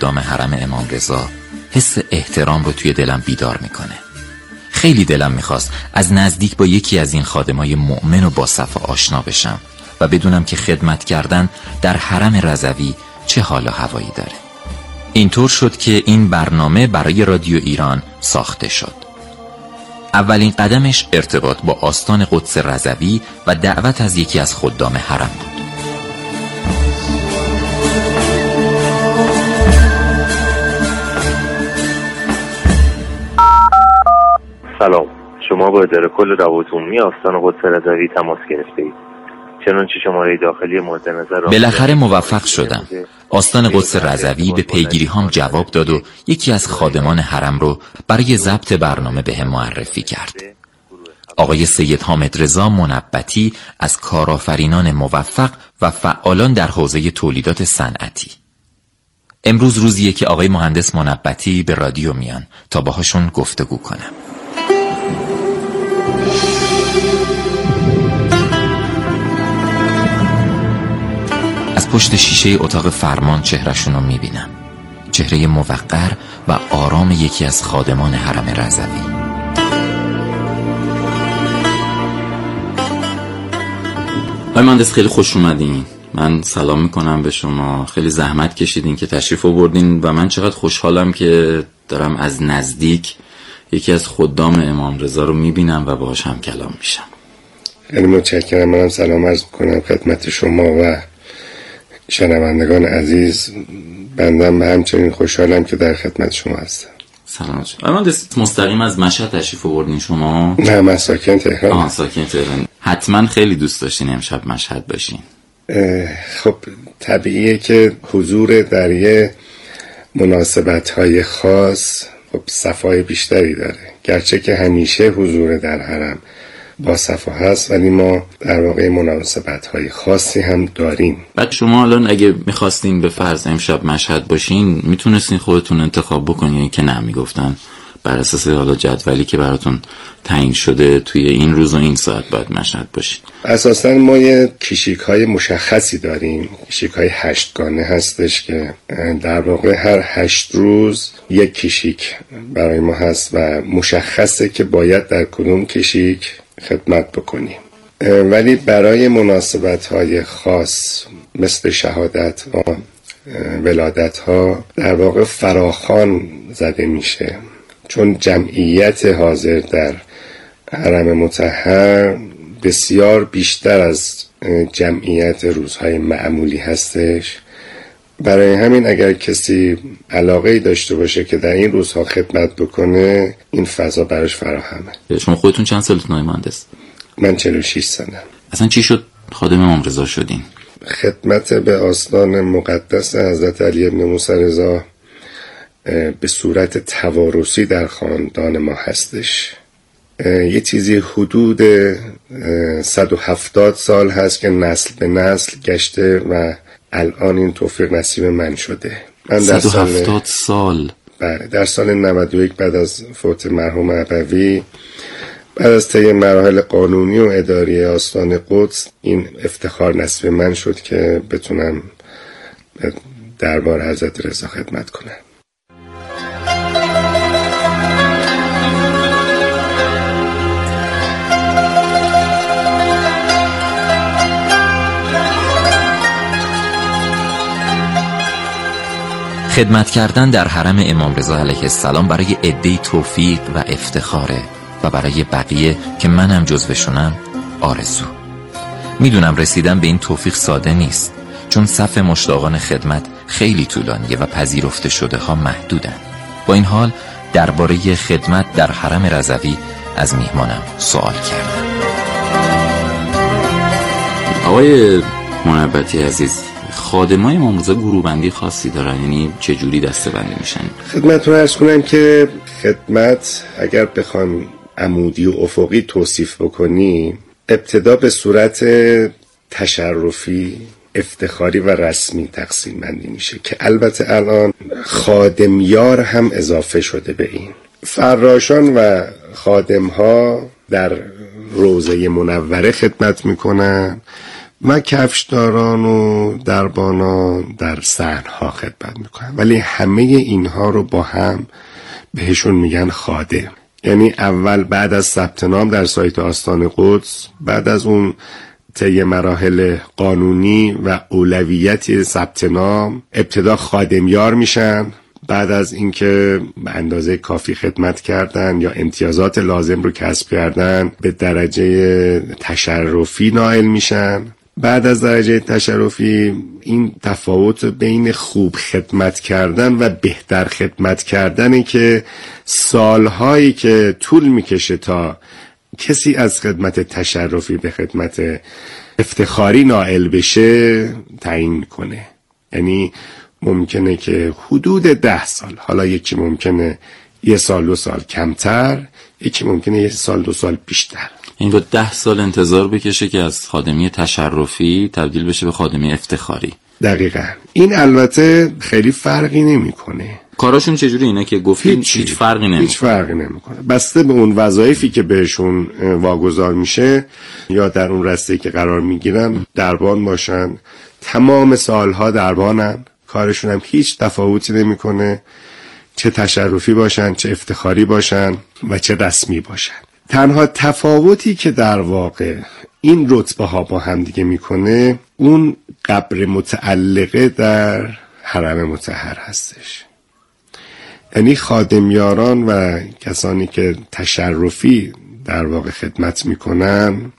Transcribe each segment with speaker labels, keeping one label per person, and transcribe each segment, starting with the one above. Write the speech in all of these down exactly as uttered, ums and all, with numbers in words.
Speaker 1: خدام حرم امام رضا حس احترام رو توی دلم بیدار میکنه. خیلی دلم میخواست از نزدیک با یکی از این خادمای مؤمن و با صفا آشنا بشم و بدونم که خدمت کردن در حرم رضوی چه حال و هوایی داره. اینطور شد که این برنامه برای رادیو ایران ساخته شد. اولین قدمش ارتباط با آستان قدس رضوی و دعوت از یکی از خدام حرم بود.
Speaker 2: سلام، شما با اداره کل روابط عمومی آستان قدس رضوی تماس گرفتید. چنانچه شماره داخلی مورد نظر
Speaker 1: بالاخره موفق شدم. آستان قدس رضوی به پیگیری هام جواب داد و یکی از خادمان حرم رو برای ضبط برنامه به هم معرفی کرد. آقای سید حامد رضا منبتی از کارآفرینان موفق و فعالان در حوزه تولیدات صنعتی. امروز روزیه که آقای مهندس منبتی به رادیو میان تا باهاشون گفتگو کنم. از پشت شیشه اتاق فرمان چهرهشون رو میبینم. چهره موقر و آرام یکی از خادمان حرم رضوی.
Speaker 3: آقای مهندس خیلی خوش اومدین. من سلام میکنم به شما. خیلی زحمت کشیدین که تشریف آوردین و من چقدر خوشحالم که دارم از نزدیک یکی از خدام امام رضا رو میبینم و باهاش هم کلام میشم.
Speaker 4: خیلی متشکرم. منم سلام عرض میکنم خدمت شما و شنوندگان عزیز. بندم به همچنین خوشحالم که در خدمت شما هستم.
Speaker 3: سلام. آقای مهندس مستقیم از مشهد تشریف آوردین شما؟
Speaker 4: نه، من ساکن تهران.
Speaker 3: آه ساکن تهران. حتما خیلی دوست داشتین امشب مشهد باشین.
Speaker 4: خب طبیعیه که حضور در یه مناسبت‌های خاص خب صفای بیشتری داره، گرچه که همیشه حضور در حرم با صفا هست، ولی ما در واقع مناسبت‌های خاصی هم داریم.
Speaker 3: بعد شما الان اگه میخواستین به فرض امشب مشهد باشین میتونستین خودتون انتخاب بکنین که نه، میگفتن بر اساس حالا جدولی که براتون تعیین شده توی این روز و این ساعت باید مشهد باشین؟
Speaker 4: اساساً ما یه کشیک‌های مشخصی داریم. کشیک‌های هشتگانه هستش که در واقع هر هشت روز یک کشیک برای ما هست و مشخصه که باید در کدوم کشیک خدمت بکنیم. ولی برای مناسبت‌های خاص مثل شهادت و ولادت ها در واقع فراخوان زده میشه، چون جمعیت حاضر در حرم مطهر بسیار بیشتر از جمعیت روزهای معمولی هستش. برای همین اگر کسی علاقه‌ای داشته باشه که در این روزها خدمت بکنه، این فضا براش فراهمه.
Speaker 3: شما خودتون چند سالتون آقای مهندس؟
Speaker 4: من چهل و شش سالم.
Speaker 3: اصلا چی شد خادم امام رضا شدین؟
Speaker 4: خدمت به آستان مقدس حضرت علی ابن موسی رضا به صورت توارثی در خاندان ما هستش. یه چیزی حدود صد و هفتاد سال هست که نسل به نسل گشته و الان این توفیق نصیب من شده. من در
Speaker 3: صد و هفتاد سال
Speaker 4: بله، در سال نود و یک بعد از فوت مرحوم ابوی، بعد از طی مراحل قانونی و اداری آستان قدس، این افتخار نصیب من شد که بتونم دربار حضرت رضا خدمت کنم.
Speaker 1: خدمت کردن در حرم امام رضا علیه السلام برای عده‌ای توفیق و افتخاره و برای بقیه که منم جزوشونم آرزو. میدونم رسیدن به این توفیق ساده نیست، چون صف مشتاقان خدمت خیلی طولانیه و پذیرفته شده ها محدودن. با این حال درباره خدمت در حرم رضوی از میهمانم سوال کردم.
Speaker 3: آقای منبتی عزیز، خادمای امام رضا گروه بندی خاصی دارن؟ یعنی چه جوری دسته بندی میشن؟
Speaker 4: خدمتتون عرض کنم که خدمت اگر بخوام عمودی و افقی توصیف بکنی، ابتدا به صورت تشرفی، افتخاری و رسمی تقسیم بندی میشه که البته الان خادمیار هم اضافه شده به این. فراشان و خادمها در روضه منوره خدمت میکنن و کفشداران و دربانان در صحن‌ها خدمت میکنن، ولی همه اینها رو با هم بهشون میگن خادم. یعنی اول بعد از ثبت نام در سایت آستان قدس، بعد از اون طی مراحل قانونی و اولویت ثبت نام، ابتدا خادمیار میشن. بعد از اینکه به اندازه کافی خدمت کردن یا امتیازات لازم رو کسب کردن، به درجه تشرفی نائل میشن. بعد از درجه تشرفی این تفاوت بین خوب خدمت کردن و بهتر خدمت کردنه که سالهایی که طول میکشه تا کسی از خدمت تشرفی به خدمت افتخاری نائل بشه تعیین میکنه. یعنی ممکنه که حدود ده سال، حالا یکی ممکنه یه سال دو سال کمتر، یکی ممکنه یه سال دو سال بیشتر.
Speaker 3: این با ده سال انتظار بکشه که از خادمی تشرفی تبدیل بشه به خادمی افتخاری.
Speaker 4: دقیقاً. این البته خیلی فرقی نمیکنه.
Speaker 3: کاراشون چجوری اینه که گفتین هیچ, هیچ فرقی نمیکنه؟
Speaker 4: هیچ فرقی نمیکنه. بسته به اون وظایفی که بهشون واگذار میشه یا در اون رسته که قرار میگیرن، دربان باشن، تمام سالها دربانن، کارشون هم هیچ تفاوتی نمیکنه، چه تشرفی باشن، چه افتخاری باشن و چه رسمی باشن. تنها تفاوتی که در واقع این رتبه ها با هم دیگه میکنه، اون قبر متعلقه در حرم مطهر هستش. یعنی خادمیاران و کسانی که تشرفی در واقع خدمت میکنن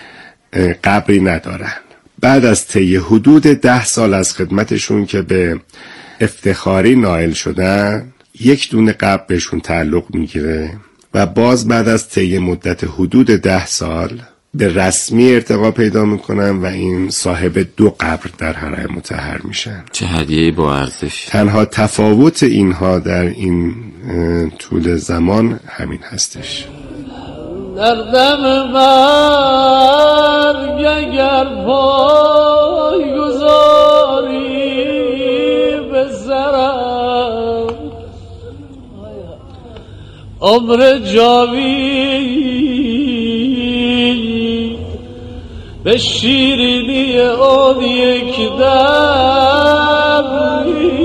Speaker 4: قبری ندارن. بعد از طی حدود ده سال از خدمتشون که به افتخاری نائل شدن، یک دونه قبر بهشون تعلق میگیره و باز بعد از طی مدت حدود ده سال به رسمی ارتقا پیدا میکنن و این صاحب دو قبر در حرم مطهر میشن.
Speaker 3: چه هدیه‌ای با ارزش.
Speaker 4: تنها تفاوت اینها در این طول زمان همین هستش.
Speaker 5: در دم مرگ اگر پای گذاری به سرم، عمر جاوید به شیرینی اون یک دم.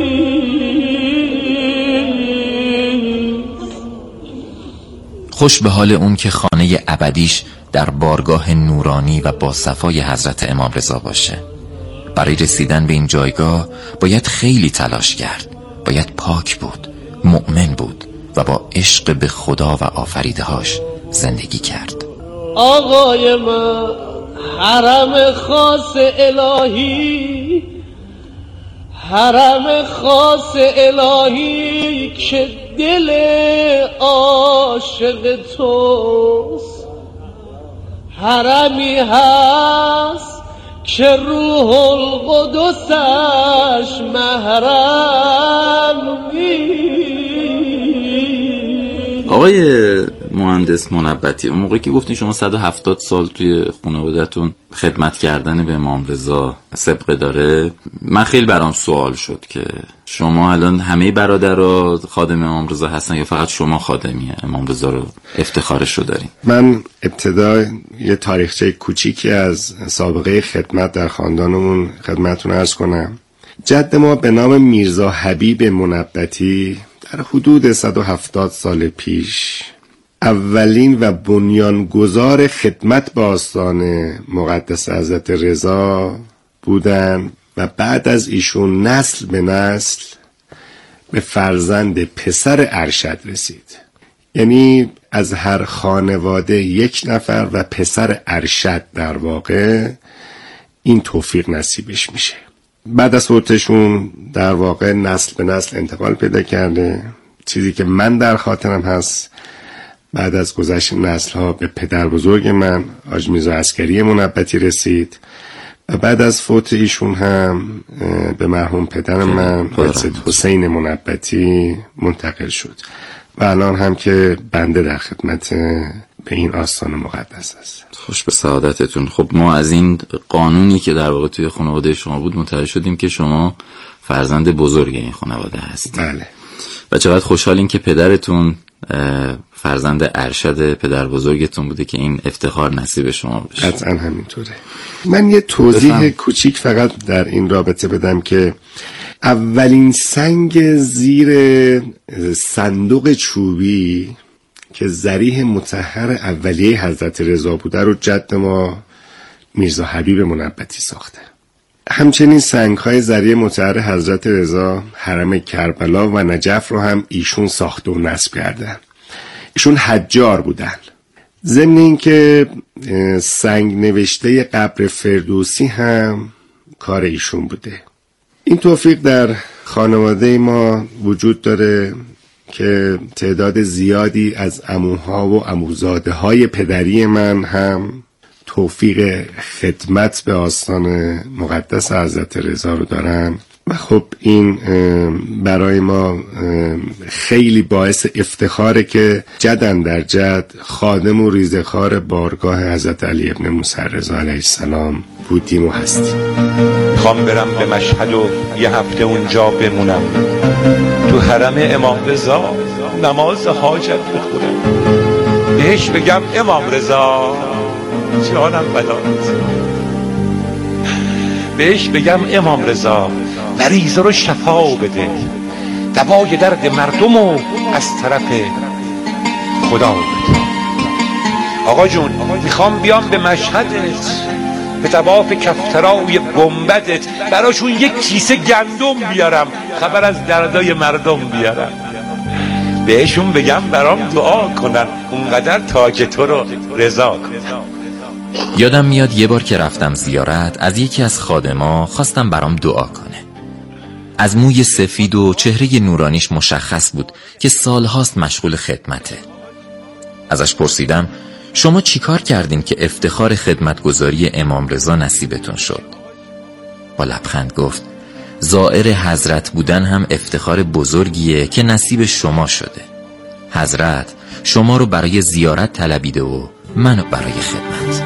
Speaker 1: خوش به حال اون که خانه ابدیش در بارگاه نورانی و با صفای حضرت امام رضا باشه. برای رسیدن به این جایگاه باید خیلی تلاش کرد، باید پاک بود، مؤمن بود و با عشق به خدا و آفریدهاش زندگی کرد.
Speaker 5: آقای من حرم خاص الهی، حرم خاص الهی که دل عاشق توست، حرمی هست که روح القدسش محرم نیست.
Speaker 3: آقای مهندس منبتی، اون موقعی که گفتین شما صد و هفتاد سال توی خانواده‌تون خدمت کردن به امام رضا سابقه داره، من خیلی برام سوال شد که شما الان همه برادرها خادم امام رضا هستن یا فقط شما خادمی امام رضا رو افتخارش رو دارین؟
Speaker 4: من ابتدا یه تاریخچه کوچیکی از سابقه خدمت در خاندانمون خدمتتون عرض کنم. جد ما به نام میرزا حبیب منبتی در حدود صد و هفتاد سال پیش اولین و بنیانگذار خدمت به آستان مقدس حضرت رضا بودن و بعد از ایشون نسل به نسل به فرزند پسر ارشد رسید. یعنی از هر خانواده یک نفر و پسر ارشد در واقع این توفیق نصیبش میشه. بعد از فوتشون در واقع نسل به نسل انتقال پیدا کرده. چیزی که من در خاطرم هست، بعد از گذشت نسل ها به پدر بزرگ من حاج میرزا عسکری منبتی رسید و بعد از فوت ایشون هم به مرحوم پدر من حاج سید حسین منبتی منتقل شد و الان هم که بنده در خدمت به این آستان مقدس است.
Speaker 3: خوش به سعادتتون. خب ما از این قانونی که در واقع توی خانواده شما بود متوجه شدیم که شما فرزند بزرگ این خانواده هستید.
Speaker 4: بله.
Speaker 3: و چقدر خوشحالیم که پدرتون فرزند ارشد پدر بزرگتون بوده که این افتخار نصیب شما بشه.
Speaker 4: قطعا همینطوره. من یه توضیح بفهم. کوچیک فقط در این رابطه بدم که اولین سنگ زیر صندوق چوبی که ذریح مطهر اولیه حضرت رضا بوده رو جد ما میرزا حبیب منبتی ساخته. همچنین سنگ‌های ذریح مطهر حضرت رضا حرم کربلا و نجف رو هم ایشون ساخته و نصب کردن. ایشون حجار بودن. ضمن این که سنگ نوشته قبر فردوسی هم کار ایشون بوده. این توفیق در خانواده ما وجود داره که تعداد زیادی از عموها و عموزاده های پدری من هم توفیق خدمت به آستان مقدس حضرت رضا رو دارن و خب این برای ما خیلی باعث افتخاره که جدن در جد خادم و ریزخوار بارگاه حضرت علی ابن موسی رضا علیه السلام بودیم و هستیم.
Speaker 6: خوام برم به مشهد و یه هفته اونجا بمونم، تو حرم امام رضا نماز حاجت بخونم، بهش بگم امام رضا جانم بدانت، بهش بگم امام رضا مریضا رو شفا بده، دوای درد مردم و از طرف خدا بده. آقا جون میخوام بیام به مشهدت، به طواف کفترای گنبدت براشون یک کیسه گندم بیارم، خبر از دردای مردم بیارم، بهشون بگم برام دعا کنن، اونقدر تاج تو رو رضا کنن.
Speaker 1: یادم میاد یه بار که رفتم زیارت از یکی از خادما خواستم برام دعا کنه. از موی سفید و چهره نورانیش مشخص بود که سالهاست مشغول خدمته. ازش پرسیدم شما چیکار کردین که افتخار خدمتگزاری امام رضا نصیبتون شد؟ با لبخند گفت زائر حضرت بودن هم افتخار بزرگیه که نصیب شما شده. حضرت شما رو برای زیارت طلبیده و منو برای خدمت.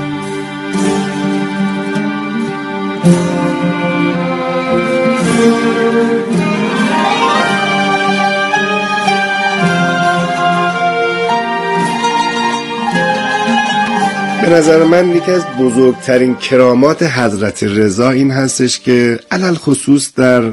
Speaker 4: به نظر من یکی از بزرگترین کرامات حضرت رضا این هستش که علل خصوص در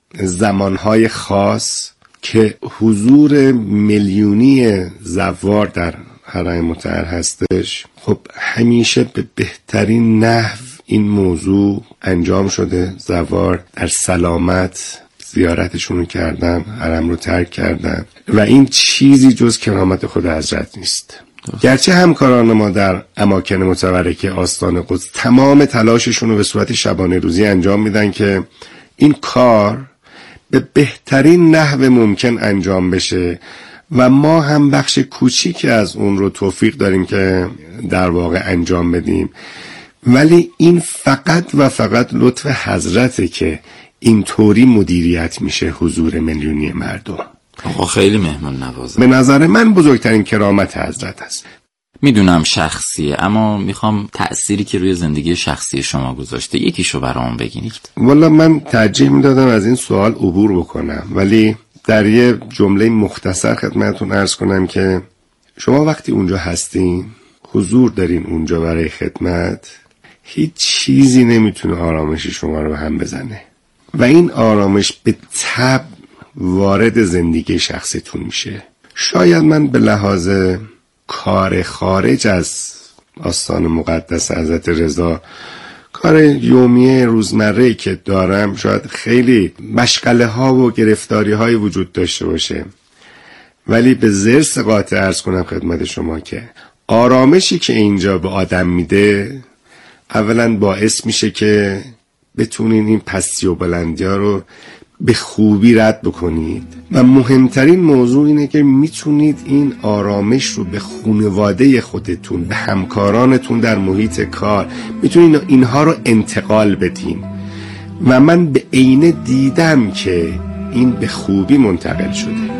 Speaker 4: زمانهای خاص که حضور میلیونی زوار در حرم مطهر هستش، خب همیشه به بهترین نحو این موضوع انجام شده. زوار در سلامت زیارتشون رو کردن، حرم رو ترک کردن و این چیزی جز کرامت خود حضرت نیست. گرچه همکاران ما در اماکن متبرکه آستان قدس تمام تلاششون رو به صورت شبانه روزی انجام میدن که این کار به بهترین نحو ممکن انجام بشه و ما هم بخش کوچیکی از اون رو توفیق داریم که در واقع انجام بدیم، ولی این فقط و فقط لطف حضرته که اینطوری مدیریت میشه حضور میلیونی مردم.
Speaker 3: آقا خیلی مهمان نوازه.
Speaker 4: به نظر من بزرگترین کرامت حضرت هست.
Speaker 3: میدونم شخصیه، اما میخوام تأثیری که روی زندگی شخصی شما گذاشته یکیشو برام بگید.
Speaker 4: والا من ترجیح میدادم از این سوال عبور بکنم، ولی در یه جمله مختصر خدمتتون عرض کنم که شما وقتی اونجا هستین، حضور دارین اونجا برای خدمت، هیچ چیزی نمیتونه آرامش شما رو به هم بزنه و این آرامش به تبع وارد زندگی شخصیتون میشه. شاید من به لحاظ کار خارج از آستان مقدس حضرت رضا، کار یومیه روزمره‌ای که دارم، شاید خیلی مشغله ها و گرفتاری های وجود داشته باشه، ولی به ضرس قاطع عرض کنم خدمت شما که آرامشی که اینجا به آدم میده اولا باعث میشه که بتونین این پستی و بلندی ها رو به خوبی رد بکنید و مهمترین موضوع اینه که میتونید این آرامش رو به خانواده خودتون، به همکارانتون در محیط کار، میتونید اینها رو انتقال بدین و من به عینه دیدم که این به خوبی منتقل شده.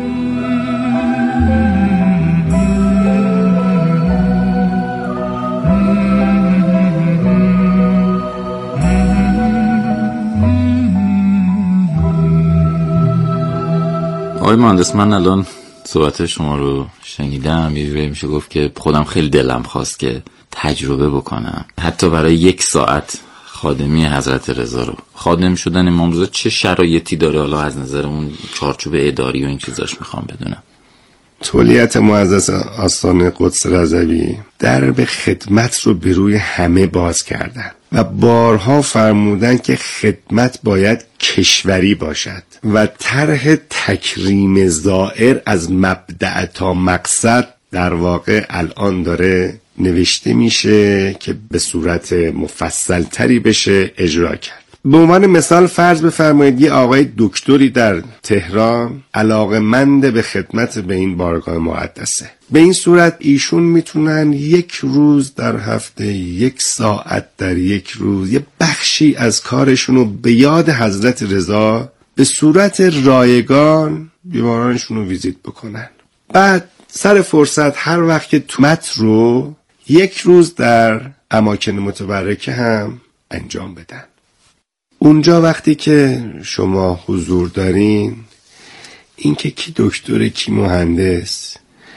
Speaker 3: آقای مهندس، من الان صحبت شما رو شنیدم، یه جوری میشه گفت که خودم خیلی دلم خواست که تجربه بکنم، حتی برای یک ساعت خادمی حضرت رضا رو. خادم شدن امام رضا چه شرایطی داره؟ حالا از نظر اون چارچوب اداری و این چیزاش میخوام بدونم.
Speaker 4: تولیت معزز آستان قدس رضوی درب خدمت رو به روی همه باز کردن و بارها فرمودن که خدمت باید کشوری باشد و طرح تکریم زائر از مبدأ تا مقصد در واقع الان داره نوشته میشه که به صورت مفصل تری بشه اجرا کرد. به عنوان مثال فرض بفرمایید یه آقای دکتری در تهران علاقه‌مند به خدمت به این بارگاه مقدسه. به این صورت ایشون میتونن یک روز در هفته، یک ساعت در یک روز، یه بخشی از کارشونو به یاد حضرت رضا به صورت رایگان بیمارانشون رو ویزیت بکنن. بعد سر فرصت هر وقت که تومت رو یک روز در اماکن متبرکه هم انجام بدن. اونجا وقتی که شما حضور دارین، این که کی دکتره، کی مهندس،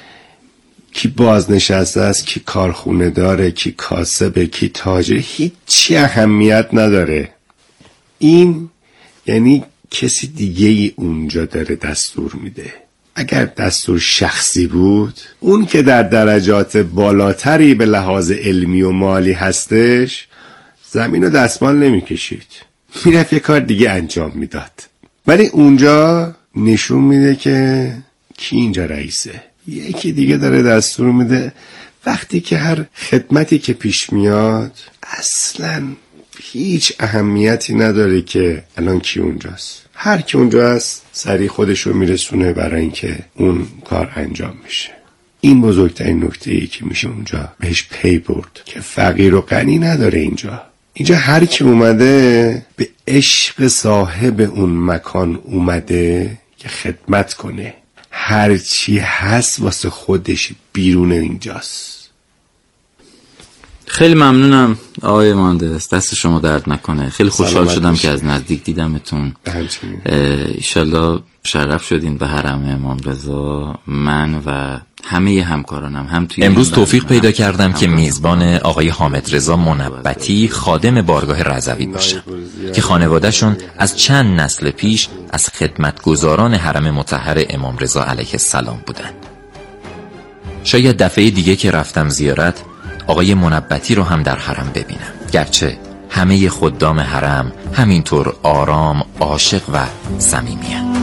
Speaker 4: کی بازنشسته است، کی کارخونه داره، کی کاسبه، کی تاجر، هیچی اهمیت نداره. این یعنی کسی دیگه ای اونجا داره دستور میده. اگر دستور شخصی بود، اون که در درجات بالاتری به لحاظ علمی و مالی هستش زمین و دستمال نمی کشید، میرفت یه کار دیگه انجام میداد. ولی اونجا نشون میده که کی اینجا رئیسه، یکی دیگه داره دستور میده. وقتی که هر خدمتی که پیش میاد اصلا هیچ اهمیتی نداره که الان کی اونجاست. هر کی اونجا هست سریع خودش رو میرسونه برای اینکه اون کار انجام میشه. این بزرگترین نکته ای که میشه اونجا بهش پی برد که فقیر و غنی نداره. اینجا اینجا هر کی اومده به عشق صاحب اون مکان اومده که خدمت کنه. هر چی هست واسه خودش بیرون اینجاست.
Speaker 3: خیلی ممنونم آقای مهندس، دست شما درد نکنه. خیلی خوشحال شدم که از نزدیک دیدمتون. ایشالله شرف شدین به حرم امام رضا. من و همه همکارانم هم توی
Speaker 1: امروز توفیق پیدا کردم که میزبان آقای حامد رضا منبتی خادم بارگاه رضوی باشم که خانوادهشون از چند نسل پیش از خدمتگزاران حرم مطهر امام رضا علیه السلام بودن. شاید دفعه دیگه که رفتم زیارت آقای منبتی رو هم در حرم ببینم، گرچه همه خدام حرم همینطور آرام، عاشق و صمیمی‌اند.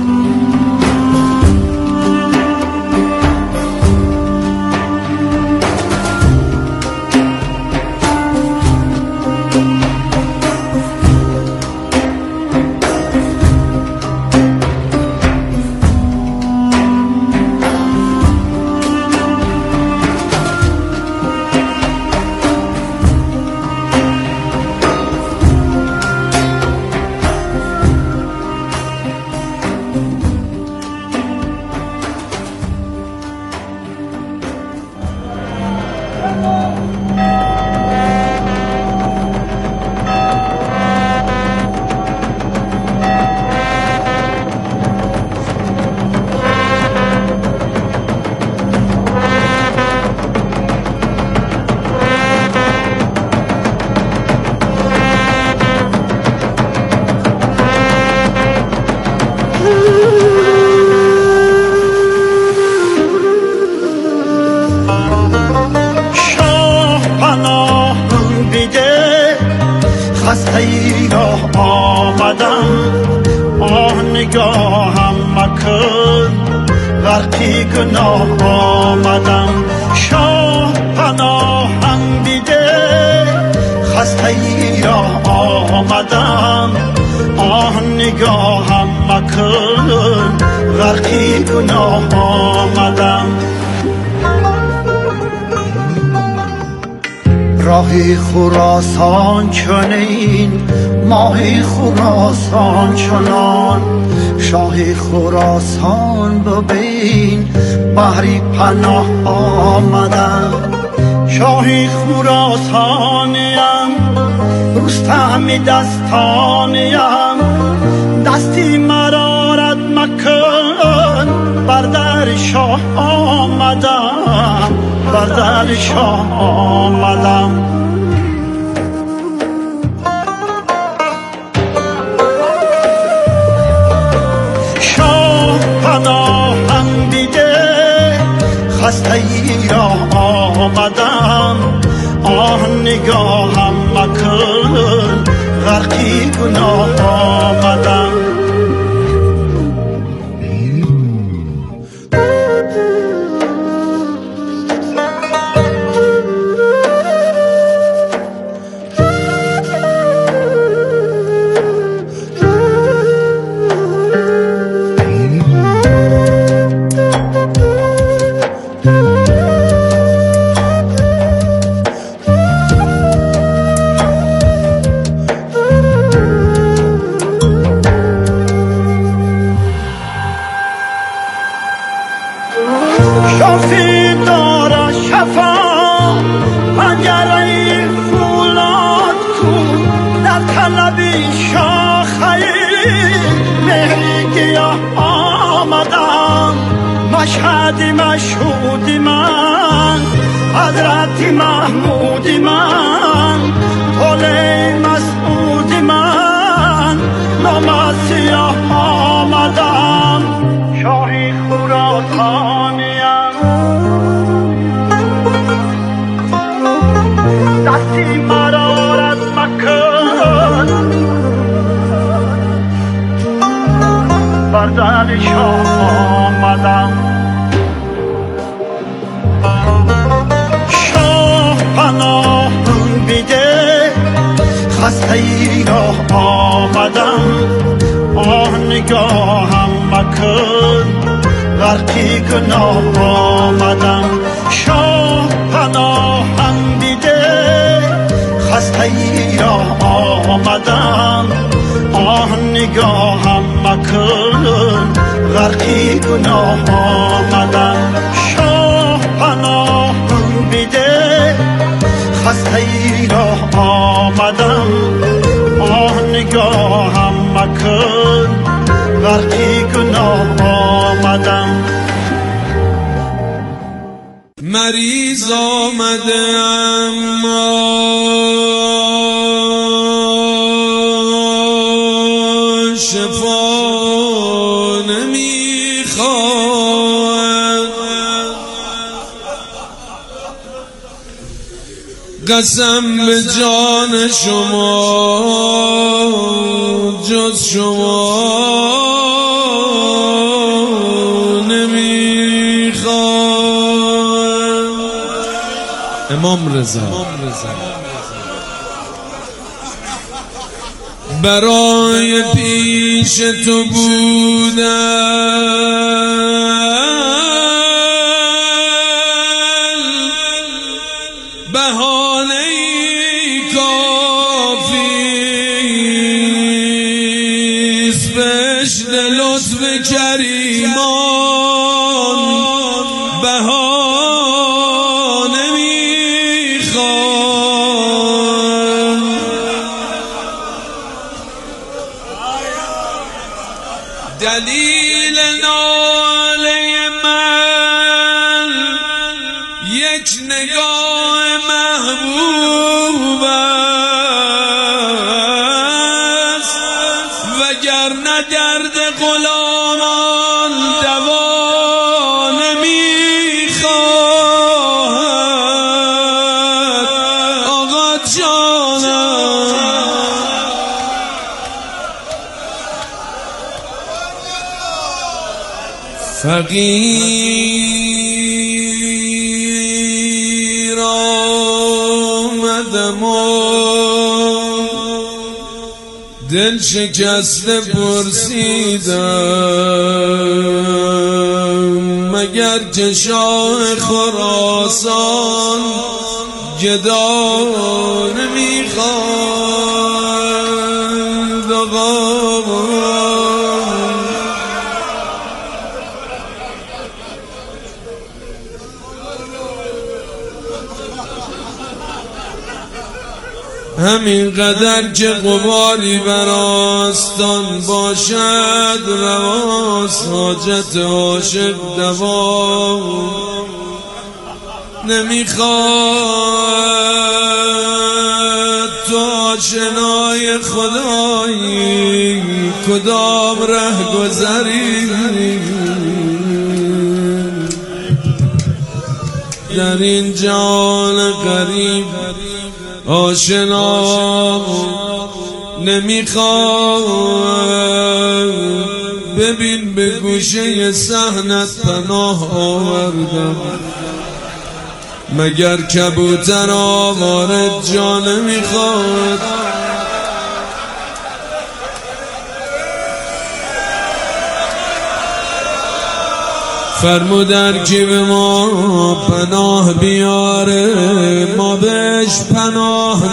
Speaker 7: خسته را آمدم، آه نگاهم مکن، غرقی گناه آمدم. شاه پناهم بیده، خسته را آمدم، آه نگاهم مکن، غرقی گناه آمدم. راهی خراسان چنین، ماهی خراسان چنان، شاهی خراسان ببین، بحری پناه آمدم. شاهی خراسانیم، رستم دستانیم، دستی مرارت مکن، بر در شاه آمدم، بر در شاه آمدم. شاه پناهم بیده خسته ای را آمدم، آه نگاهم مکن غرقی گناه آمدم. شافی داره شفا پنجره فولاد کن، در طلبی شاخه مهری گیاه آمدم. مشهدی مشهودی من، حضرت محمودی من، طوله مسعودی من، نام سیاه آمدم. شاهی خراسانیم، دستی مرا رد مکن، بر در شاه آمدم. شاه پناهم بیده خسته ای را آمدم، آه نگاهم مکن غرقی گناه آمدم. شاه پناهم بیده خسته ای را آمدم، آه نگاهم مکن غرقی گناه آمدم. شاه پناهم بیده خسته ای را آمدم، آه نگاهم مکن غرقی گناه آمدم.
Speaker 8: مریض آمده اما شفا نمیخواد، قسم به جان شما جز شما امام رضا. برای پیش تو بودن بهانه کافیست، بشن لطف کریمان بهانه میخوان. دلیل ناله من یک نگاه محبوب است، وگرنه درد غلامان دوا نمیخواهد. آقا جانم فقیر آمدم و دل شکسته پرسیدم، مگر که شاه خراسان گدا نمیخواند. آقا همین قدر که غباری بر آستان باشد رواست حاجت عاشق دوا نمیخواد. تو آشنای خدایی کدام ره گذری در این جان غریب آشنا نمیخواد. ببین به گوشه صحنت پناه آوردم مگر کبوتر آوارد جا نمیخواد. فرمودن که به ما پناه بیاره ما بهش پناه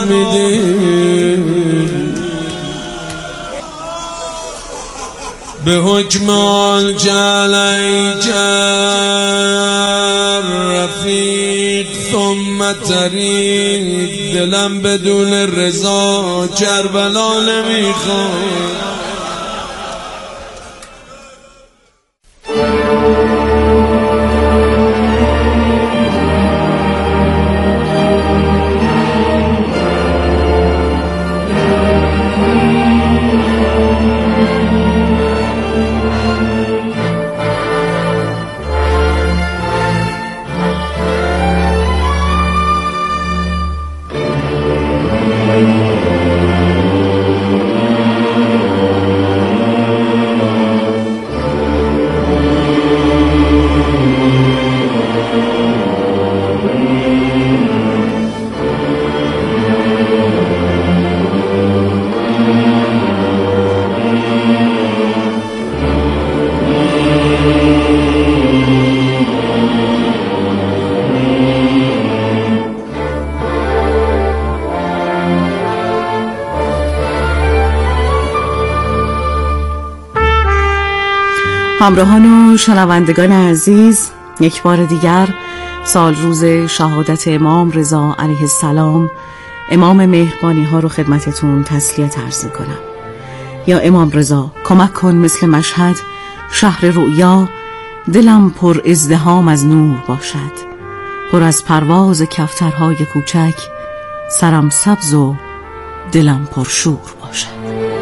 Speaker 8: میدیم به حکم آن که علیک رفیق ثم طریق. دلم بدون رضا کربلا نمیخواد.
Speaker 9: همراهان و شنوندگان عزیز، یک بار دیگر سال روز شهادت امام رضا علیه السلام امام مهربانی ها رو خدمتتون تسلیت عرض کنم. یا امام رضا کمک کن مثل مشهد شهر رؤیا دلم پر ازدحام از نور باشد، پر از پرواز کفترهای کوچک سرم سبز و دلم پر شور باشد.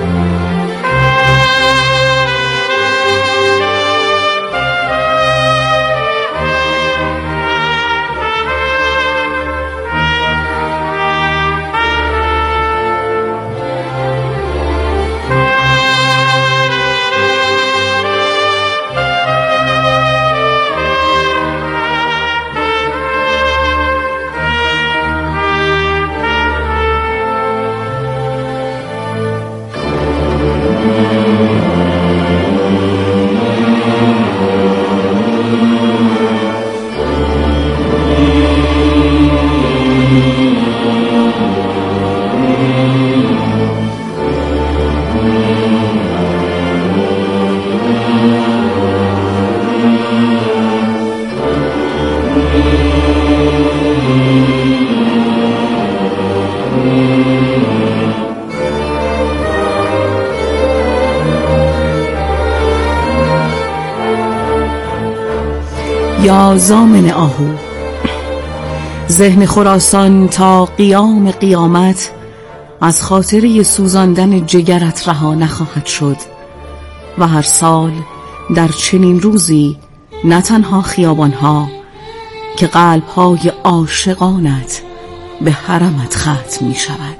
Speaker 9: یا زامن آهو، ذهن خراسان تا قیام قیامت از خاطره سوزاندن جگرت رها نخواهد شد و هر سال در چنین روزی نه تنها خیابانها که قلبهای عاشقانت به حرمت ختم می شود.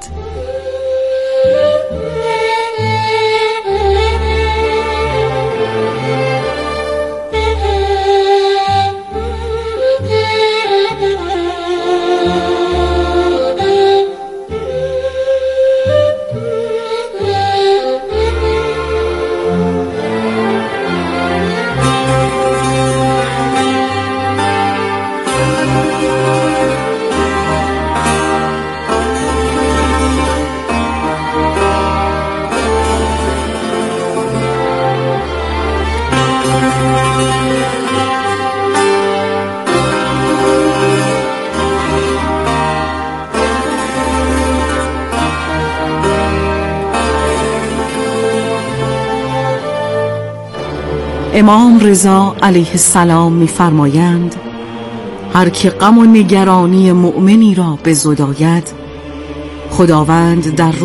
Speaker 9: امام رضا علیه السلام می‌فرمایند هر که غم و نگرانی مؤمنی را بزداید خداوند در